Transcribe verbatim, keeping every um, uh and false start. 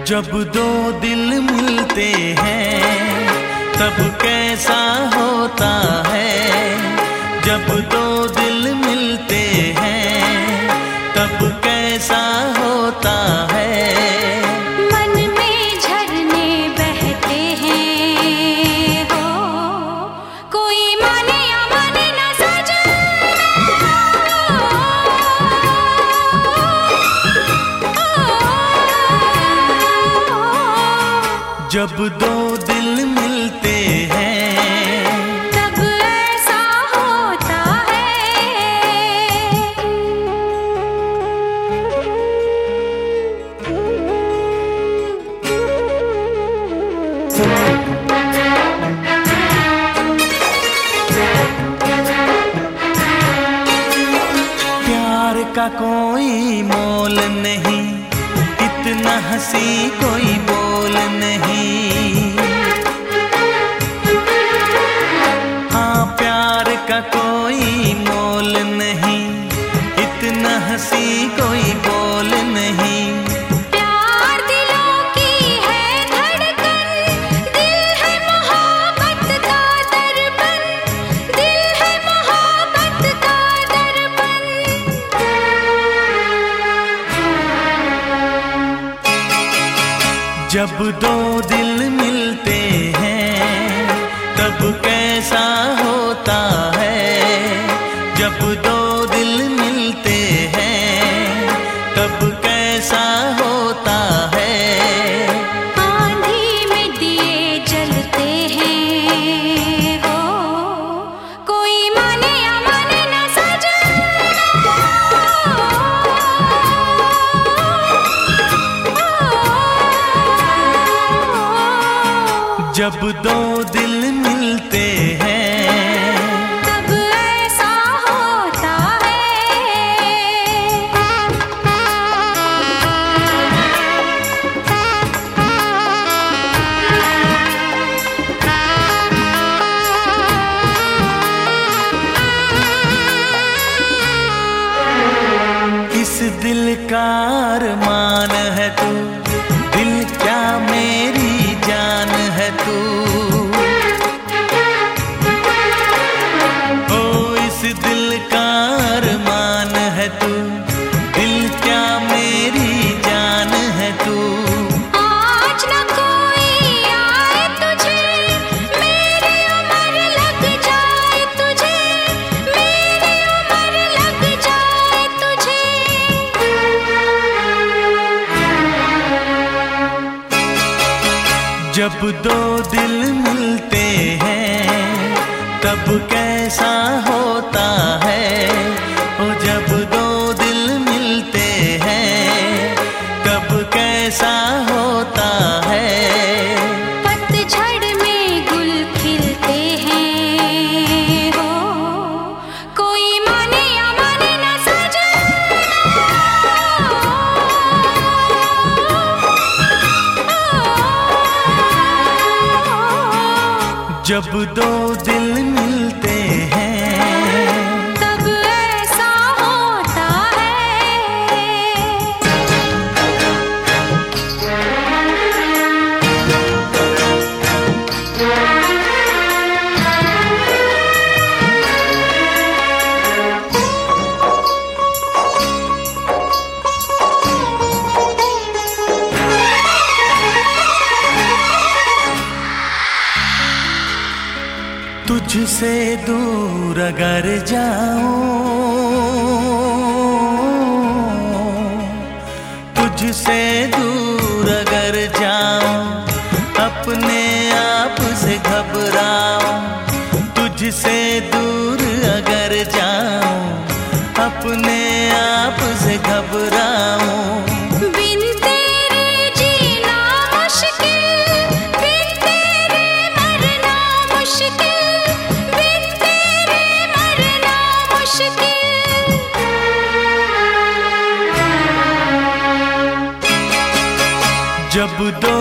जब दो दिल मिलते हैं तब कैसा होता है। जब दो दिल मिलते हैं तब कैसा होता है। मन में झरने बहते हैं हो, कोई माने या माने ना सजना। जब दो दिल मिलते हैं तब ऐसा होता प्यार का कोई मोल नहीं, इतना हंसी कोई बोल नहीं। हाँ प्यार का कोई मोल नहीं, इतना हंसी कोई बोल नहीं। प्यार दिलों की है धड़कन, दिल है मोहब्बत का दर्पण, दिल है मोहब्बत का दर्पण। जब दो दिल मिलते हैं तब कैसा होता है। जब दो दिल मिलते हैं तब कैसा होता है। आंधी में दिए जलते हैं हो, कोई माने या माने ना सजना। जब दो दिल मिलते हैं तब ऐसा होता है। इस दिल का अरमान है तू, दिल क्या मेरी जान है तू। ओ इस दिल का अरमान है तू, दिल क्या मेरी जान है तू। आज न कोई आए तुझे, मेरी उम्र लग जाए तुझे, मेरी उम्र लग जाए तुझे। जब दो दिल मिलते हैं तब कैसा होता है। ओ जब दो दिल मिलते हैं तब कैसा होता है। पतझड़ में गुल खिलते हैं हो, कोई माने या माने ना सजना। जब दो दिल मिलते हैं तब ऐसा होता तुझसे दूर अगर जाऊं, तुझसे दूर अगर जाऊं, अपने आप से घबराऊं। तुझसे दूर अगर जाऊं, अपने आप से घबराऊं। बिन तेरे जीना मुश्किल, बिन तेरे मरना मुश्किल, बिन तेरे मरना मुश्किल। जब दो